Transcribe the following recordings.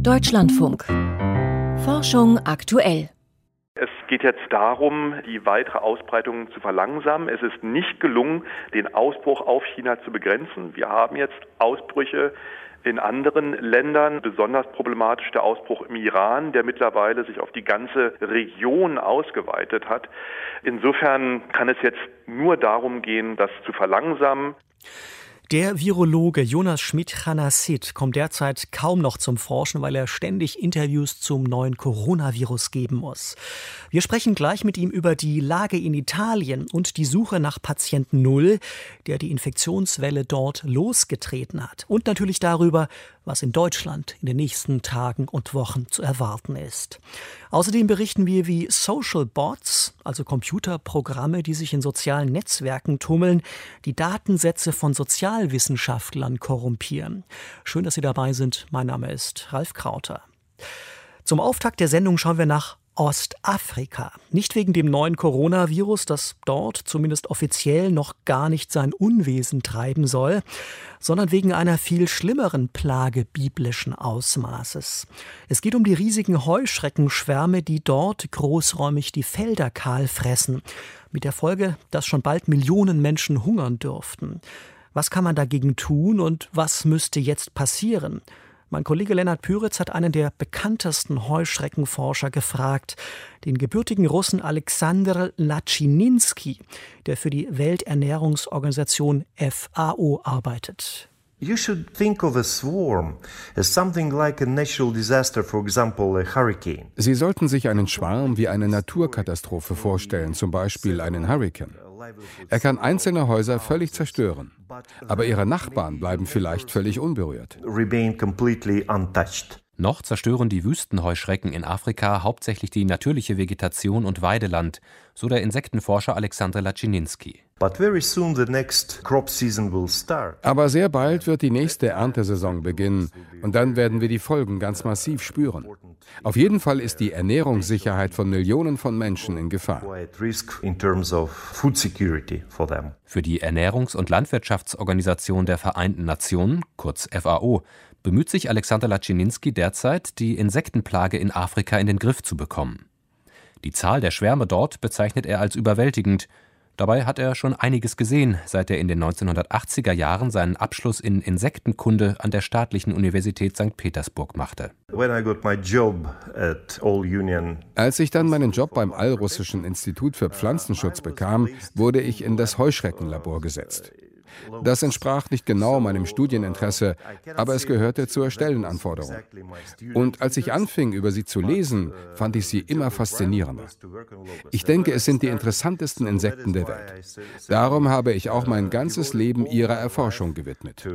Deutschlandfunk. Forschung aktuell. Es geht jetzt darum, die weitere Ausbreitung zu verlangsamen. Es ist nicht gelungen, den Ausbruch auf China zu begrenzen. Wir haben jetzt Ausbrüche in anderen Ländern, besonders problematisch der Ausbruch im Iran, der mittlerweile sich auf die ganze Region ausgeweitet hat. Insofern kann es jetzt nur darum gehen, das zu verlangsamen. Der Virologe Jonas Schmidt-Chanassit kommt derzeit kaum noch zum Forschen, weil er ständig Interviews zum neuen Coronavirus geben muss. Wir sprechen gleich mit ihm über die Lage in Italien und die Suche nach Patient Null, der die Infektionswelle dort losgetreten hat. Und natürlich darüber, was in Deutschland in den nächsten Tagen und Wochen zu erwarten ist. Außerdem berichten wir, wie Social Bots, also Computerprogramme, die sich in sozialen Netzwerken tummeln, die Datensätze von Sozialwissenschaftlern korrumpieren. Schön, dass Sie dabei sind. Mein Name ist Ralf Krauter. Zum Auftakt der Sendung schauen wir nach Ostafrika. Nicht wegen dem neuen Coronavirus, das dort zumindest offiziell noch gar nicht sein Unwesen treiben soll, sondern wegen einer viel schlimmeren Plage biblischen Ausmaßes. Es geht um die riesigen Heuschreckenschwärme, die dort großräumig die Felder kahl fressen. Mit der Folge, dass schon bald Millionen Menschen hungern dürften. Was kann man dagegen tun und was müsste jetzt passieren? Mein Kollege Lennart Püritz hat einen der bekanntesten Heuschreckenforscher gefragt, den gebürtigen Russen Alexander Latschininski, der für die Welternährungsorganisation FAO arbeitet. You should think of a swarm as something like a natural disaster, for example, a hurricane. Sie sollten sich einen Schwarm wie eine Naturkatastrophe vorstellen, zum Beispiel einen Hurrikan. Er kann einzelne Häuser völlig zerstören, aber ihre Nachbarn bleiben vielleicht völlig unberührt. Noch zerstören die Wüstenheuschrecken in Afrika hauptsächlich die natürliche Vegetation und Weideland, so der Insektenforscher Alexander Latschininski. Aber sehr bald wird die nächste Erntesaison beginnen und dann werden wir die Folgen ganz massiv spüren. Auf jeden Fall ist die Ernährungssicherheit von Millionen von Menschen in Gefahr. Für die Ernährungs- und Landwirtschaftsorganisation der Vereinten Nationen, kurz FAO, bemüht sich Alexander Latschininski derzeit, die Insektenplage in Afrika in den Griff zu bekommen. Die Zahl der Schwärme dort bezeichnet er als überwältigend. Dabei hat er schon einiges gesehen, seit er in den 1980er Jahren seinen Abschluss in Insektenkunde an der Staatlichen Universität St. Petersburg machte. Als ich dann meinen Job beim Allrussischen Institut für Pflanzenschutz bekam, wurde ich in das Heuschreckenlabor gesetzt. Das entsprach nicht genau meinem Studieninteresse, aber es gehörte zur Stellenanforderung. Und als ich anfing, über sie zu lesen, fand ich sie immer faszinierender. Ich denke, es sind die interessantesten Insekten der Welt. Darum habe ich auch mein ganzes Leben ihrer Erforschung gewidmet.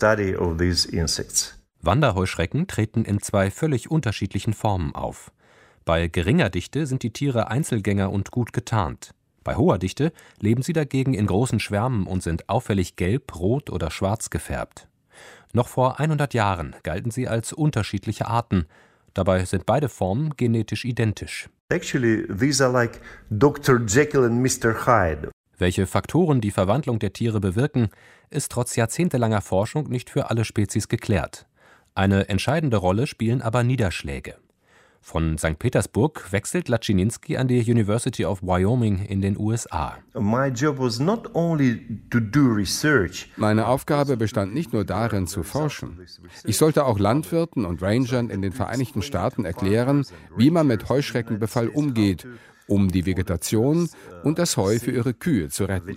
Wanderheuschrecken treten in zwei völlig unterschiedlichen Formen auf. Bei geringer Dichte sind die Tiere Einzelgänger und gut getarnt. Bei hoher Dichte leben sie dagegen in großen Schwärmen und sind auffällig gelb, rot oder schwarz gefärbt. Noch vor 100 Jahren galten sie als unterschiedliche Arten. Dabei sind beide Formen genetisch identisch. Actually, these are like Dr. Jekyll and Mr. Hyde. Welche Faktoren die Verwandlung der Tiere bewirken, ist trotz jahrzehntelanger Forschung nicht für alle Spezies geklärt. Eine entscheidende Rolle spielen aber Niederschläge. Von St. Petersburg wechselt Latschininski an die University of Wyoming in den USA. Meine Aufgabe bestand nicht nur darin, zu forschen. Ich sollte auch Landwirten und Rangern in den Vereinigten Staaten erklären, wie man mit Heuschreckenbefall umgeht, um die Vegetation und das Heu für ihre Kühe zu retten.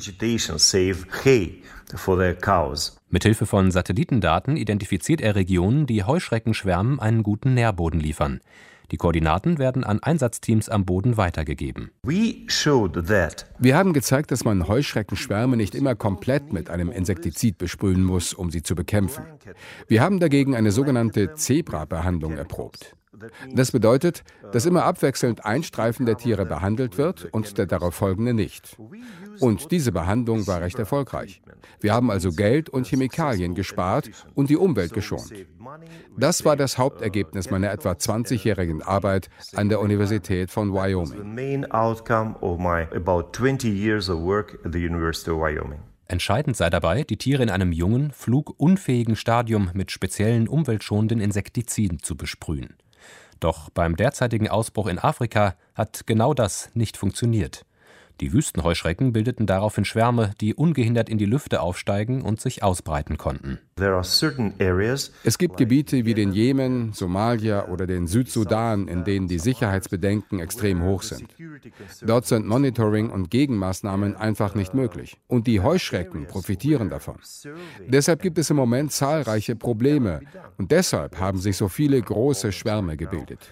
Mithilfe von Satellitendaten identifiziert er Regionen, die Heuschreckenschwärmen einen guten Nährboden liefern. Die Koordinaten werden an Einsatzteams am Boden weitergegeben. Wir haben gezeigt, dass man Heuschreckenschwärme nicht immer komplett mit einem Insektizid besprühen muss, um sie zu bekämpfen. Wir haben dagegen eine sogenannte Zebra-Behandlung erprobt. Das bedeutet, dass immer abwechselnd ein Streifen der Tiere behandelt wird und der darauf folgende nicht. Und diese Behandlung war recht erfolgreich. Wir haben also Geld und Chemikalien gespart und die Umwelt geschont. Das war das Hauptergebnis meiner etwa 20-jährigen Arbeit an der Universität von Wyoming. Entscheidend sei dabei, die Tiere in einem jungen, flugunfähigen Stadium mit speziellen umweltschonenden Insektiziden zu besprühen. Doch beim derzeitigen Ausbruch in Afrika hat genau das nicht funktioniert. Die Wüstenheuschrecken bildeten daraufhin Schwärme, die ungehindert in die Lüfte aufsteigen und sich ausbreiten konnten. Es gibt Gebiete wie den Jemen, Somalia oder den Südsudan, in denen die Sicherheitsbedenken extrem hoch sind. Dort sind Monitoring und Gegenmaßnahmen einfach nicht möglich. Und die Heuschrecken profitieren davon. Deshalb gibt es im Moment zahlreiche Probleme. Und deshalb haben sich so viele große Schwärme gebildet.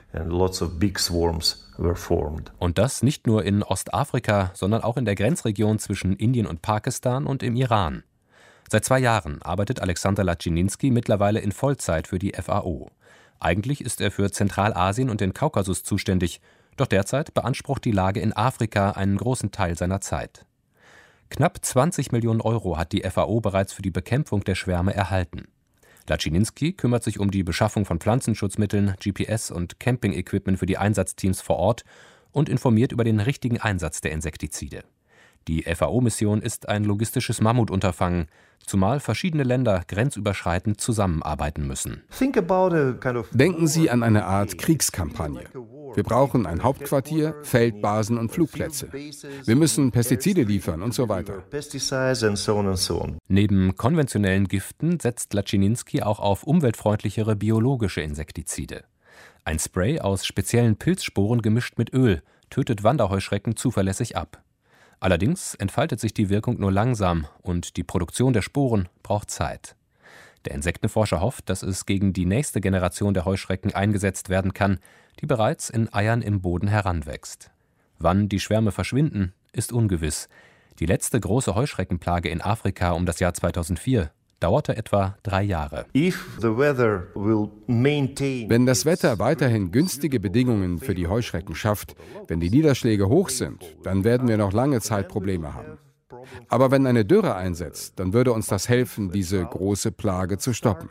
Und das nicht nur in Ostafrika, sondern auch in der Grenzregion zwischen Indien und Pakistan und im Iran. Seit 2 Jahren arbeitet Alexander Laczyninski mittlerweile in Vollzeit für die FAO. Eigentlich ist er für Zentralasien und den Kaukasus zuständig, doch derzeit beansprucht die Lage in Afrika einen großen Teil seiner Zeit. Knapp 20 Millionen Euro hat die FAO bereits für die Bekämpfung der Schwärme erhalten. Laczyninski kümmert sich um die Beschaffung von Pflanzenschutzmitteln, GPS- und Camping-Equipment für die Einsatzteams vor Ort und informiert über den richtigen Einsatz der Insektizide. Die FAO-Mission ist ein logistisches Mammutunterfangen, zumal verschiedene Länder grenzüberschreitend zusammenarbeiten müssen. Denken Sie an eine Art Kriegskampagne. Wir brauchen ein Hauptquartier, Feldbasen und Flugplätze. Wir müssen Pestizide liefern und so weiter. Neben konventionellen Giften setzt Laczyninski auch auf umweltfreundlichere biologische Insektizide. Ein Spray aus speziellen Pilzsporen gemischt mit Öl tötet Wanderheuschrecken zuverlässig ab. Allerdings entfaltet sich die Wirkung nur langsam und die Produktion der Sporen braucht Zeit. Der Insektenforscher hofft, dass es gegen die nächste Generation der Heuschrecken eingesetzt werden kann, die bereits in Eiern im Boden heranwächst. Wann die Schwärme verschwinden, ist ungewiss. Die letzte große Heuschreckenplage in Afrika um das Jahr 2004 dauerte etwa 3 Jahre. Wenn das Wetter weiterhin günstige Bedingungen für die Heuschrecken schafft, wenn die Niederschläge hoch sind, dann werden wir noch lange Zeit Probleme haben. Aber wenn eine Dürre einsetzt, dann würde uns das helfen, diese große Plage zu stoppen.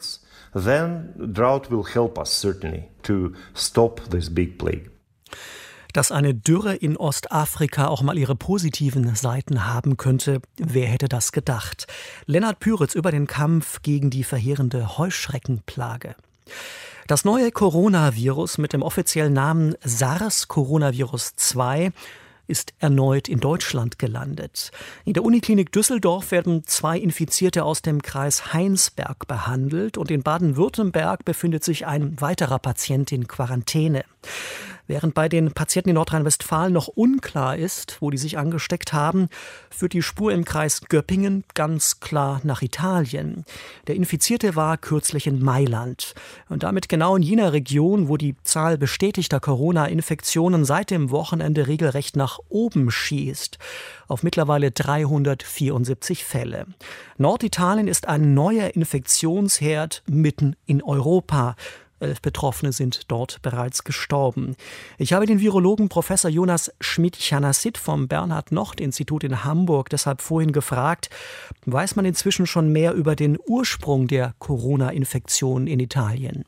Dass eine Dürre in Ostafrika auch mal ihre positiven Seiten haben könnte, wer hätte das gedacht? Lennart Püritz über den Kampf gegen die verheerende Heuschreckenplage. Das neue Coronavirus mit dem offiziellen Namen SARS-Coronavirus 2 ist erneut in Deutschland gelandet. In der Uniklinik Düsseldorf werden 2 Infizierte aus dem Kreis Heinsberg behandelt und in Baden-Württemberg befindet sich ein weiterer Patient in Quarantäne. Während bei den Patienten in Nordrhein-Westfalen noch unklar ist, wo die sich angesteckt haben, führt die Spur im Kreis Göppingen ganz klar nach Italien. Der Infizierte war kürzlich in Mailand und damit genau in jener Region, wo die Zahl bestätigter Corona-Infektionen seit dem Wochenende regelrecht nach oben schießt, auf mittlerweile 374 Fälle. Norditalien ist ein neuer Infektionsherd mitten in Europa. 11 Betroffene sind dort bereits gestorben. Ich habe den Virologen Professor Jonas Schmidt-Chanassit vom Bernhard-Nocht-Institut in Hamburg deshalb vorhin gefragt, weiß man inzwischen schon mehr über den Ursprung der Corona-Infektion in Italien?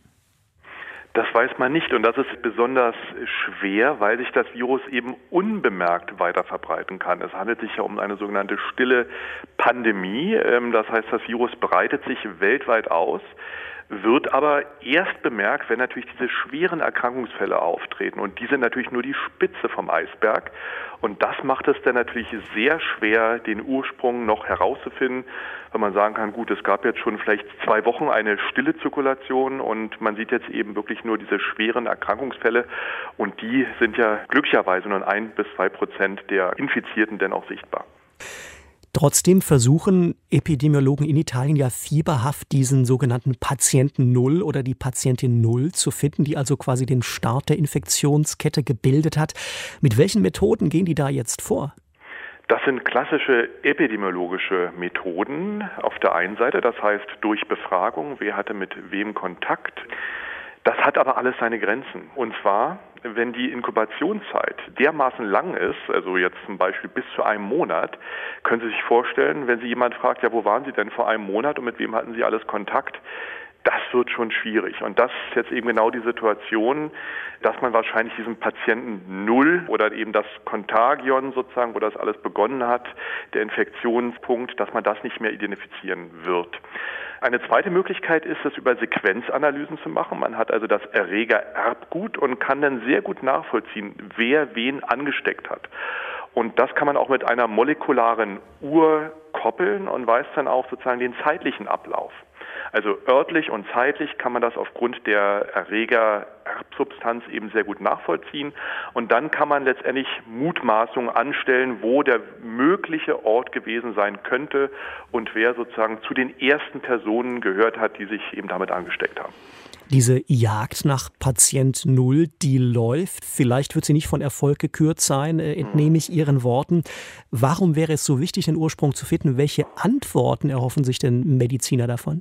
Das weiß man nicht und das ist besonders schwer, weil sich das Virus eben unbemerkt weiter verbreiten kann. Es handelt sich ja um eine sogenannte stille Pandemie. Das heißt, das Virus breitet sich weltweit aus, wird aber erst bemerkt, wenn natürlich diese schweren Erkrankungsfälle auftreten. Und die sind natürlich nur die Spitze vom Eisberg. Und das macht es dann natürlich sehr schwer, den Ursprung noch herauszufinden, weil man sagen kann, gut, es gab jetzt schon vielleicht 2 Wochen eine stille Zirkulation und man sieht jetzt eben wirklich nur diese schweren Erkrankungsfälle. Und die sind ja glücklicherweise nur 1-2% der Infizierten denn auch sichtbar. Trotzdem versuchen Epidemiologen in Italien ja fieberhaft diesen sogenannten Patienten Null oder die Patientin Null zu finden, die also quasi den Start der Infektionskette gebildet hat. Mit welchen Methoden gehen die da jetzt vor? Das sind klassische epidemiologische Methoden auf der einen Seite, das heißt durch Befragung, wer hatte mit wem Kontakt. Das hat aber alles seine Grenzen. Und zwar, wenn die Inkubationszeit dermaßen lang ist, also jetzt zum Beispiel bis zu einem Monat, können Sie sich vorstellen, wenn Sie jemand fragt, ja, wo waren Sie denn vor einem Monat und mit wem hatten Sie alles Kontakt? das wird schon schwierig. Und das ist jetzt eben genau die Situation, dass man wahrscheinlich diesen Patienten 0 oder eben das Kontagion sozusagen, wo das alles begonnen hat, der Infektionspunkt, dass man das nicht mehr identifizieren wird. Eine zweite Möglichkeit ist es, über Sequenzanalysen zu machen. Man hat also das Erregererbgut und kann dann sehr gut nachvollziehen, wer wen angesteckt hat. Und das kann man auch mit einer molekularen Uhr koppeln und weiß dann auch sozusagen den zeitlichen Ablauf. Also örtlich und zeitlich kann man das aufgrund der Erregererbsubstanz eben sehr gut nachvollziehen. Und dann kann man letztendlich Mutmaßungen anstellen, wo der mögliche Ort gewesen sein könnte und wer sozusagen zu den ersten Personen gehört hat, die sich eben damit angesteckt haben. Diese Jagd nach Patient 0, die läuft. Vielleicht wird sie nicht von Erfolg gekürt sein, entnehme ich Ihren Worten. Warum wäre es so wichtig, den Ursprung zu finden? Welche Antworten erhoffen sich denn Mediziner davon?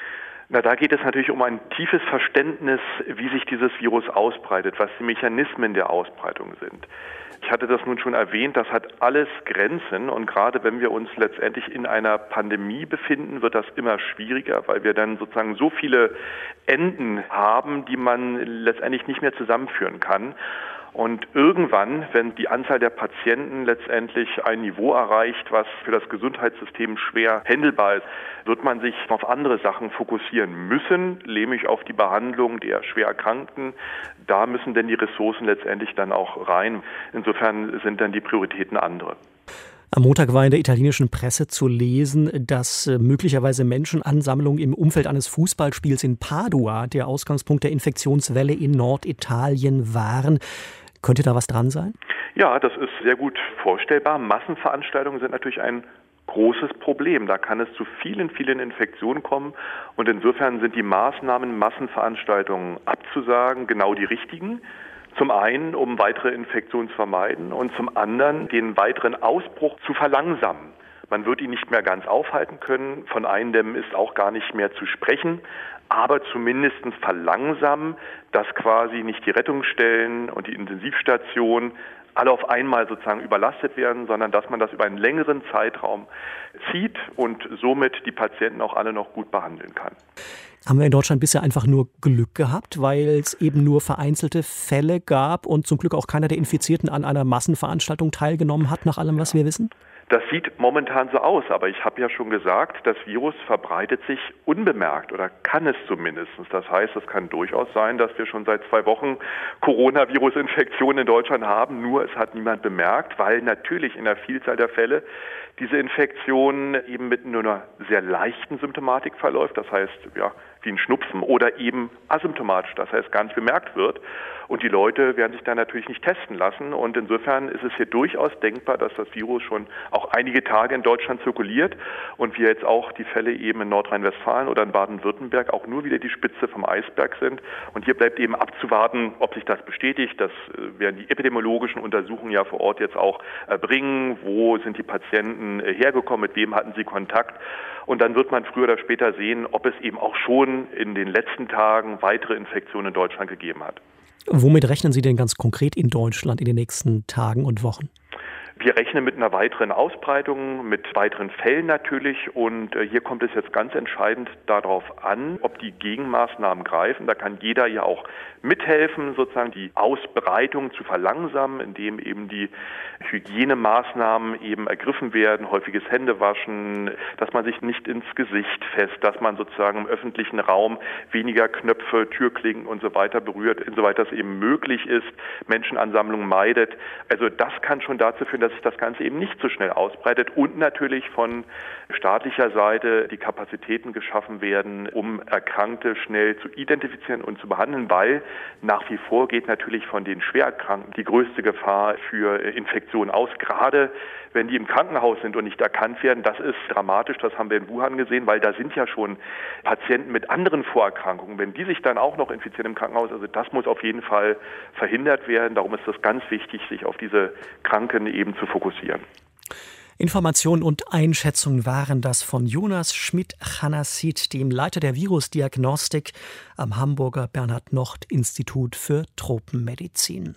Na, da geht es natürlich um ein tiefes Verständnis, wie sich dieses Virus ausbreitet, was die Mechanismen der Ausbreitung sind. Ich hatte das nun schon erwähnt, das hat alles Grenzen und gerade wenn wir uns letztendlich in einer Pandemie befinden, wird das immer schwieriger, weil wir dann sozusagen so viele Enden haben, die man letztendlich nicht mehr zusammenführen kann. Und irgendwann, wenn die Anzahl der Patienten letztendlich ein Niveau erreicht, was für das Gesundheitssystem schwer händelbar ist, wird man sich auf andere Sachen fokussieren müssen, nämlich auf die Behandlung der schwer Erkrankten. Da müssen denn die Ressourcen letztendlich dann auch rein. Insofern sind dann die Prioritäten andere. Am Montag war in der italienischen Presse zu lesen, dass möglicherweise Menschenansammlungen im Umfeld eines Fußballspiels in Padua der Ausgangspunkt der Infektionswelle in Norditalien waren. Könnte da was dran sein? Ja, das ist sehr gut vorstellbar. Massenveranstaltungen sind natürlich ein großes Problem. Da kann es zu vielen Infektionen kommen. Und insofern sind die Maßnahmen, Massenveranstaltungen abzusagen, genau die richtigen. Zum einen, um weitere Infektionen zu vermeiden und zum anderen, den weiteren Ausbruch zu verlangsamen. Man wird ihn nicht mehr ganz aufhalten können. Von Eindämmen ist auch gar nicht mehr zu sprechen. Aber zumindest verlangsamen, dass quasi nicht die Rettungsstellen und die Intensivstationen alle auf einmal sozusagen überlastet werden, sondern dass man das über einen längeren Zeitraum zieht und somit die Patienten auch alle noch gut behandeln kann. Haben wir in Deutschland bisher einfach nur Glück gehabt, weil es eben nur vereinzelte Fälle gab und zum Glück auch keiner der Infizierten an einer Massenveranstaltung teilgenommen hat, nach allem, was wir wissen? Das sieht momentan so aus, aber ich habe ja schon gesagt, das Virus verbreitet sich unbemerkt oder kann es zumindest. Das heißt, es kann durchaus sein, dass wir schon seit 2 Wochen Coronavirus-Infektionen in Deutschland haben, nur es hat niemand bemerkt, weil natürlich in der Vielzahl der Fälle diese Infektion eben mit nur einer sehr leichten Symptomatik verläuft, das heißt ja wie ein Schnupfen oder eben asymptomatisch, das heißt gar nicht bemerkt wird. Und die Leute werden sich da natürlich nicht testen lassen. Und insofern ist es hier durchaus denkbar, dass das Virus schon auch einige Tage in Deutschland zirkuliert und wir jetzt auch die Fälle eben in Nordrhein-Westfalen oder in Baden-Württemberg auch nur wieder die Spitze vom Eisberg sind. Und hier bleibt eben abzuwarten, ob sich das bestätigt. Das werden die epidemiologischen Untersuchungen ja vor Ort jetzt auch erbringen. Wo sind die Patienten hergekommen? Mit wem hatten sie Kontakt? Und dann wird man früher oder später sehen, ob es eben auch schon in den letzten Tagen weitere Infektionen in Deutschland gegeben hat. Womit rechnen Sie denn ganz konkret in Deutschland in den nächsten Tagen und Wochen? Wir rechnen mit einer weiteren Ausbreitung, mit weiteren Fällen natürlich und hier kommt es jetzt ganz entscheidend darauf an, ob die Gegenmaßnahmen greifen. Da kann jeder ja auch mithelfen, sozusagen die Ausbreitung zu verlangsamen, indem eben die Hygienemaßnahmen eben ergriffen werden, häufiges Händewaschen, dass man sich nicht ins Gesicht fässt, dass man sozusagen im öffentlichen Raum weniger Knöpfe, Türklinken und so weiter berührt, insoweit das eben möglich ist, Menschenansammlungen meidet. Also das kann schon dazu führen, dass sich das Ganze eben nicht so schnell ausbreitet und natürlich von staatlicher Seite die Kapazitäten geschaffen werden, um Erkrankte schnell zu identifizieren und zu behandeln, weil nach wie vor geht natürlich von den Schwererkrankten die größte Gefahr für Infektionen aus, gerade wenn die im Krankenhaus sind und nicht erkannt werden. Das ist dramatisch, das haben wir in Wuhan gesehen, weil da sind ja schon Patienten mit anderen Vorerkrankungen. Wenn die sich dann auch noch infizieren im Krankenhaus, also das muss auf jeden Fall verhindert werden. Darum ist es ganz wichtig, sich auf diese Kranken eben zu fokussieren. Informationen und Einschätzungen waren das von Jonas Schmidt-Chanassit, dem Leiter der Virusdiagnostik am Hamburger Bernhard-Nocht-Institut für Tropenmedizin.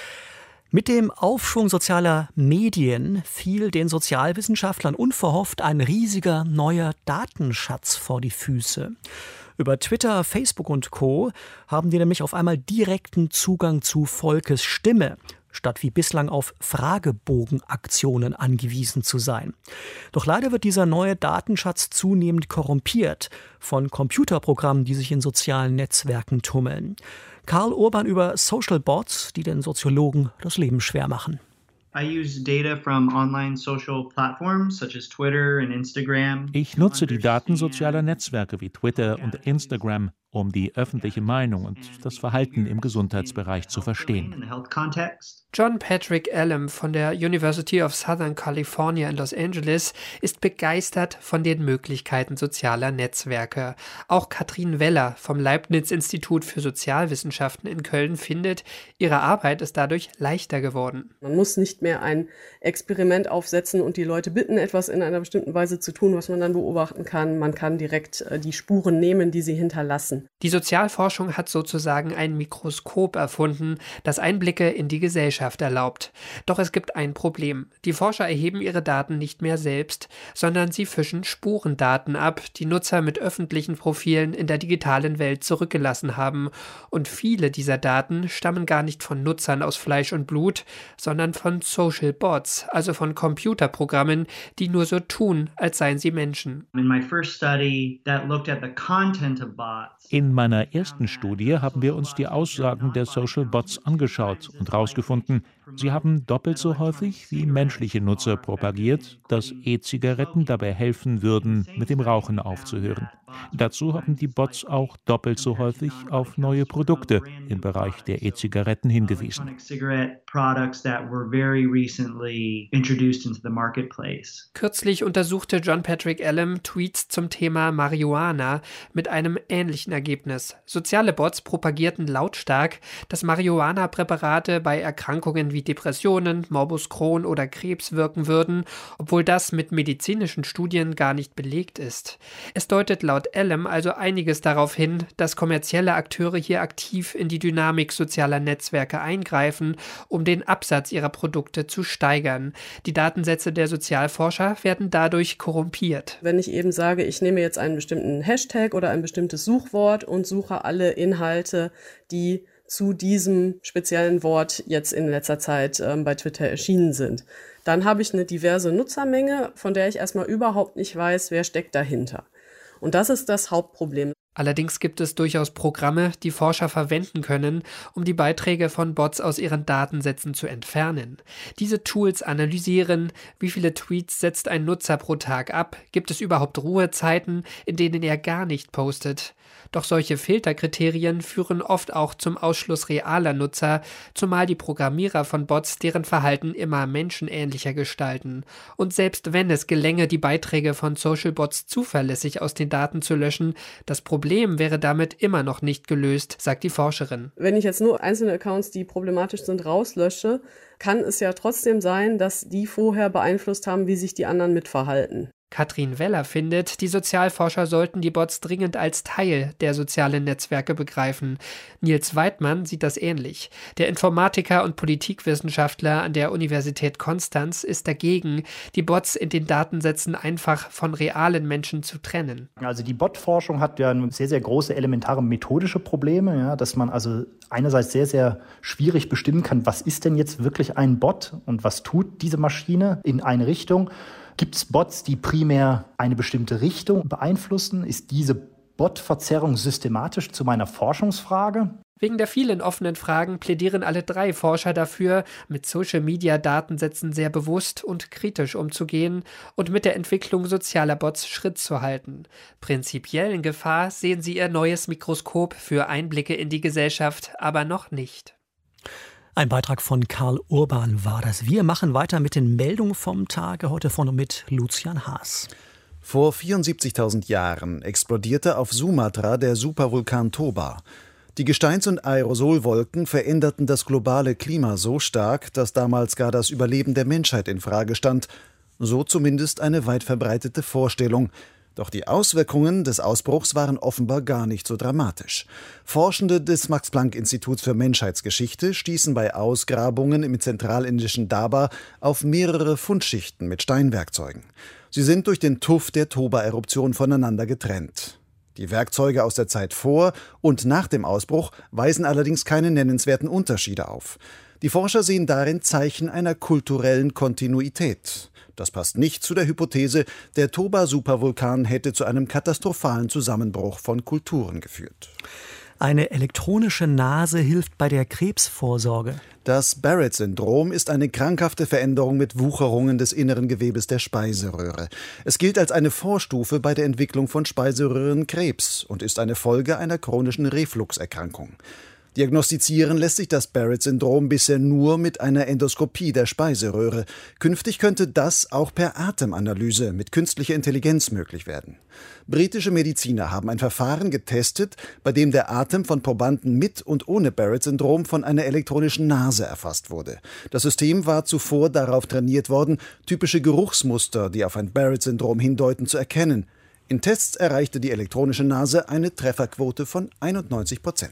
Mit dem Aufschwung sozialer Medien fiel den Sozialwissenschaftlern unverhofft ein riesiger neuer Datenschatz vor die Füße. Über Twitter, Facebook und Co. haben die nämlich auf einmal direkten Zugang zu Volkes Stimme, statt wie bislang auf Fragebogenaktionen angewiesen zu sein. Doch leider wird dieser neue Datenschatz zunehmend korrumpiert von Computerprogrammen, die sich in sozialen Netzwerken tummeln. Karl Urban über Social Bots, die den Soziologen das Leben schwer machen. Ich nutze die Daten sozialer Netzwerke wie Twitter und Instagram, um die öffentliche Meinung und das Verhalten im Gesundheitsbereich zu verstehen. John Patrick Allen von der University of Southern California in Los Angeles ist begeistert von den Möglichkeiten sozialer Netzwerke. Auch Katrin Weller vom Leibniz-Institut für Sozialwissenschaften in Köln findet, ihre Arbeit ist dadurch leichter geworden. Man muss nicht mehr ein Experiment aufsetzen und die Leute bitten, etwas in einer bestimmten Weise zu tun, was man dann beobachten kann. Man kann direkt die Spuren nehmen, die sie hinterlassen. Die Sozialforschung hat sozusagen ein Mikroskop erfunden, das Einblicke in die Gesellschaft erlaubt. Doch es gibt ein Problem. Die Forscher erheben ihre Daten nicht mehr selbst, sondern sie fischen Spurendaten ab, die Nutzer mit öffentlichen Profilen in der digitalen Welt zurückgelassen haben. Und viele dieser Daten stammen gar nicht von Nutzern aus Fleisch und Blut, sondern von Social Bots, also von Computerprogrammen, die nur so tun, als seien sie Menschen. In meiner ersten Studie haben wir uns die Aussagen der Social Bots angeschaut und herausgefunden, sie haben doppelt so häufig wie menschliche Nutzer propagiert, dass E-Zigaretten dabei helfen würden, mit dem Rauchen aufzuhören. Dazu haben die Bots auch doppelt so häufig auf neue Produkte im Bereich der E-Zigaretten hingewiesen. Kürzlich untersuchte John Patrick Allen Tweets zum Thema Marihuana mit einem ähnlichen Ergebnis. Soziale Bots propagierten lautstark, dass Marihuana-Präparate bei Erkrankungen wie Depressionen, Morbus Crohn oder Krebs wirken würden, obwohl das mit medizinischen Studien gar nicht belegt ist. Es deutet laut Allen also einiges darauf hin, dass kommerzielle Akteure hier aktiv in die Dynamik sozialer Netzwerke eingreifen, um den Absatz ihrer Produkte zu steigern. Die Datensätze der Sozialforscher werden dadurch korrumpiert. Wenn ich eben sage, ich nehme jetzt einen bestimmten Hashtag oder ein bestimmtes Suchwort und suche alle Inhalte, die zu diesem speziellen Wort jetzt in letzter Zeit bei Twitter erschienen sind, dann habe ich eine diverse Nutzermenge, von der ich erstmal überhaupt nicht weiß, wer steckt dahinter. Und das ist das Hauptproblem. Allerdings gibt es durchaus Programme, die Forscher verwenden können, um die Beiträge von Bots aus ihren Datensätzen zu entfernen. Diese Tools analysieren, wie viele Tweets setzt ein Nutzer pro Tag ab, gibt es überhaupt Ruhezeiten, in denen er gar nicht postet. Doch solche Filterkriterien führen oft auch zum Ausschluss realer Nutzer, zumal die Programmierer von Bots deren Verhalten immer menschenähnlicher gestalten. Und selbst wenn es gelänge, die Beiträge von Social Bots zuverlässig aus den Daten zu löschen, das Problem wäre damit immer noch nicht gelöst, sagt die Forscherin. Wenn ich jetzt nur einzelne Accounts, die problematisch sind, rauslösche, kann es ja trotzdem sein, dass die vorher beeinflusst haben, wie sich die anderen mitverhalten. Katrin Weller findet, die Sozialforscher sollten die Bots dringend als Teil der sozialen Netzwerke begreifen. Nils Weidmann sieht das ähnlich. Der Informatiker und Politikwissenschaftler an der Universität Konstanz ist dagegen, die Bots in den Datensätzen einfach von realen Menschen zu trennen. Also die Bot-Forschung hat ja sehr, sehr große elementare methodische Probleme, ja, dass man also einerseits sehr, sehr schwierig bestimmen kann, was ist denn jetzt wirklich ein Bot und was tut diese Maschine in eine Richtung. Gibt es Bots, die primär eine bestimmte Richtung beeinflussen? Ist diese Bot-Verzerrung systematisch zu meiner Forschungsfrage? Wegen der vielen offenen Fragen plädieren alle drei Forscher dafür, mit Social-Media-Datensätzen sehr bewusst und kritisch umzugehen und mit der Entwicklung sozialer Bots Schritt zu halten. Prinzipiell in Gefahr sehen sie ihr neues Mikroskop für Einblicke in die Gesellschaft aber noch nicht. Ein Beitrag von Karl Urban war das. Wir machen weiter mit den Meldungen vom Tage, heute von und mit Lucian Haas. Vor 74.000 Jahren explodierte auf Sumatra der Supervulkan Toba. Die Gesteins- und Aerosolwolken veränderten das globale Klima so stark, dass damals gar das Überleben der Menschheit in Frage stand. So zumindest eine weit verbreitete Vorstellung. Doch die Auswirkungen des Ausbruchs waren offenbar gar nicht so dramatisch. Forschende des Max-Planck-Instituts für Menschheitsgeschichte stießen bei Ausgrabungen im zentralindischen Daba auf mehrere Fundschichten mit Steinwerkzeugen. Sie sind durch den Tuff der Toba-Eruption voneinander getrennt. Die Werkzeuge aus der Zeit vor und nach dem Ausbruch weisen allerdings keine nennenswerten Unterschiede auf. Die Forscher sehen darin Zeichen einer kulturellen Kontinuität. Das passt nicht zu der Hypothese, der Toba-Supervulkan hätte zu einem katastrophalen Zusammenbruch von Kulturen geführt. Eine elektronische Nase hilft bei der Krebsvorsorge. Das Barrett-Syndrom ist eine krankhafte Veränderung mit Wucherungen des inneren Gewebes der Speiseröhre. Es gilt als eine Vorstufe bei der Entwicklung von Speiseröhrenkrebs und ist eine Folge einer chronischen Refluxerkrankung. Diagnostizieren lässt sich das Barrett-Syndrom bisher nur mit einer Endoskopie der Speiseröhre. Künftig könnte das auch per Atemanalyse mit künstlicher Intelligenz möglich werden. Britische Mediziner haben ein Verfahren getestet, bei dem der Atem von Probanden mit und ohne Barrett-Syndrom von einer elektronischen Nase erfasst wurde. Das System war zuvor darauf trainiert worden, typische Geruchsmuster, die auf ein Barrett-Syndrom hindeuten, zu erkennen. In Tests erreichte die elektronische Nase eine Trefferquote von 91%.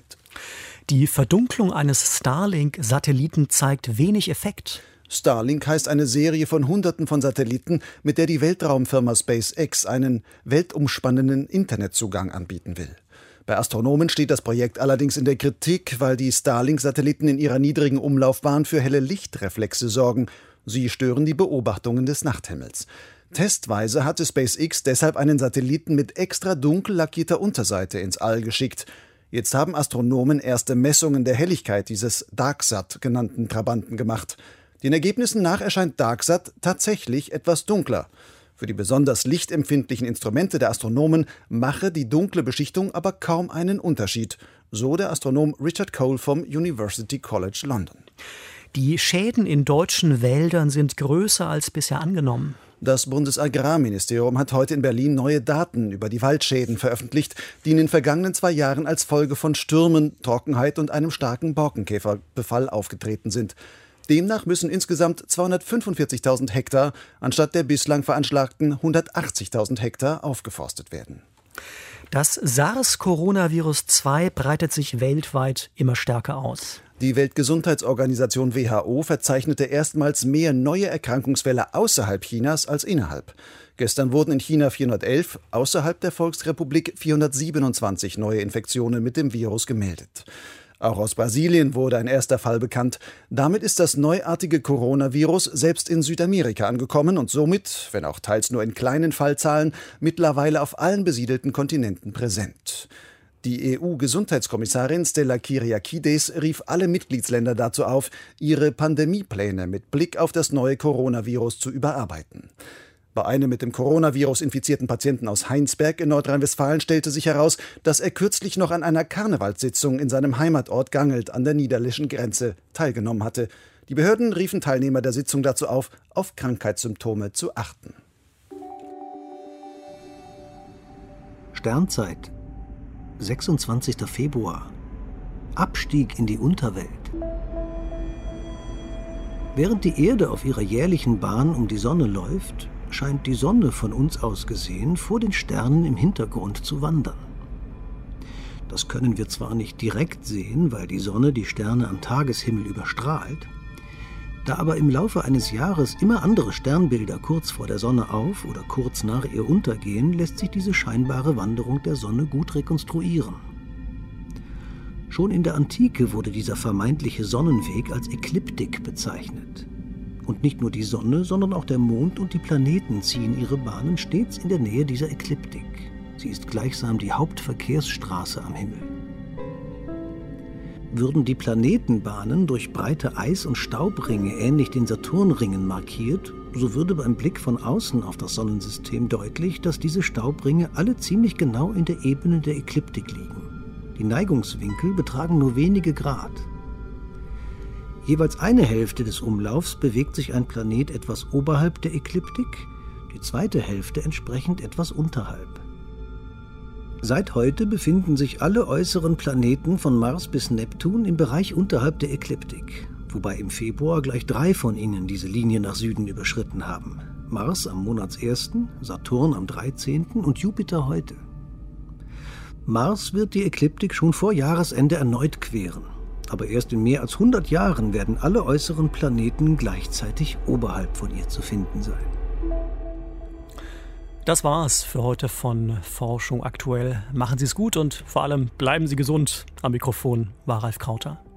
Die Verdunklung eines Starlink-Satelliten zeigt wenig Effekt. Starlink heißt eine Serie von Hunderten von Satelliten, mit der die Weltraumfirma SpaceX einen weltumspannenden Internetzugang anbieten will. Bei Astronomen steht das Projekt allerdings in der Kritik, weil die Starlink-Satelliten in ihrer niedrigen Umlaufbahn für helle Lichtreflexe sorgen. Sie stören die Beobachtungen des Nachthimmels. Testweise hatte SpaceX deshalb einen Satelliten mit extra dunkel lackierter Unterseite ins All geschickt. Jetzt haben Astronomen erste Messungen der Helligkeit dieses DarkSat genannten Trabanten gemacht. Den Ergebnissen nach erscheint DarkSat tatsächlich etwas dunkler. Für die besonders lichtempfindlichen Instrumente der Astronomen mache die dunkle Beschichtung aber kaum einen Unterschied, so der Astronom Richard Cole vom University College London. Die Schäden in deutschen Wäldern sind größer als bisher angenommen. Das Bundesagrarministerium hat heute in Berlin neue Daten über die Waldschäden veröffentlicht, die in den vergangenen 2 Jahren als Folge von Stürmen, Trockenheit und einem starken Borkenkäferbefall aufgetreten sind. Demnach müssen insgesamt 245.000 Hektar anstatt der bislang veranschlagten 180.000 Hektar aufgeforstet werden. Das SARS-Coronavirus-2 breitet sich weltweit immer stärker aus. Die Weltgesundheitsorganisation WHO verzeichnete erstmals mehr neue Erkrankungsfälle außerhalb Chinas als innerhalb. Gestern wurden in China 411, außerhalb der Volksrepublik 427 neue Infektionen mit dem Virus gemeldet. Auch aus Brasilien wurde ein erster Fall bekannt. Damit ist das neuartige Coronavirus selbst in Südamerika angekommen und somit, wenn auch teils nur in kleinen Fallzahlen, mittlerweile auf allen besiedelten Kontinenten präsent. Die EU-Gesundheitskommissarin Stella Kyriakides rief alle Mitgliedsländer dazu auf, ihre Pandemiepläne mit Blick auf das neue Coronavirus zu überarbeiten. Bei einem mit dem Coronavirus infizierten Patienten aus Heinsberg in Nordrhein-Westfalen stellte sich heraus, dass er kürzlich noch an einer Karnevalssitzung in seinem Heimatort Gangelt an der niederländischen Grenze teilgenommen hatte. Die Behörden riefen Teilnehmer der Sitzung dazu auf Krankheitssymptome zu achten. Sternzeit, 26. Februar. Abstieg in die Unterwelt. Während die Erde auf ihrer jährlichen Bahn um die Sonne läuft, scheint die Sonne von uns aus gesehen vor den Sternen im Hintergrund zu wandern. Das können wir zwar nicht direkt sehen, weil die Sonne die Sterne am Tageshimmel überstrahlt, da aber im Laufe eines Jahres immer andere Sternbilder kurz vor der Sonne auf oder kurz nach ihr untergehen, lässt sich diese scheinbare Wanderung der Sonne gut rekonstruieren. Schon in der Antike wurde dieser vermeintliche Sonnenweg als Ekliptik bezeichnet. Und nicht nur die Sonne, sondern auch der Mond und die Planeten ziehen ihre Bahnen stets in der Nähe dieser Ekliptik. Sie ist gleichsam die Hauptverkehrsstraße am Himmel. Würden die Planetenbahnen durch breite Eis- und Staubringe ähnlich den Saturnringen markiert, so würde beim Blick von außen auf das Sonnensystem deutlich, dass diese Staubringe alle ziemlich genau in der Ebene der Ekliptik liegen. Die Neigungswinkel betragen nur wenige Grad. Jeweils eine Hälfte des Umlaufs bewegt sich ein Planet etwas oberhalb der Ekliptik, die zweite Hälfte entsprechend etwas unterhalb. Seit heute befinden sich alle äußeren Planeten von Mars bis Neptun im Bereich unterhalb der Ekliptik, wobei im Februar gleich 3 von ihnen diese Linie nach Süden überschritten haben. Mars am Monatsersten, Saturn am 13. und Jupiter heute. Mars wird die Ekliptik schon vor Jahresende erneut queren. Aber erst in mehr als 100 Jahren werden alle äußeren Planeten gleichzeitig oberhalb von ihr zu finden sein. Das war's für heute von Forschung aktuell. Machen Sie es gut und vor allem bleiben Sie gesund. Am Mikrofon war Ralf Krauter.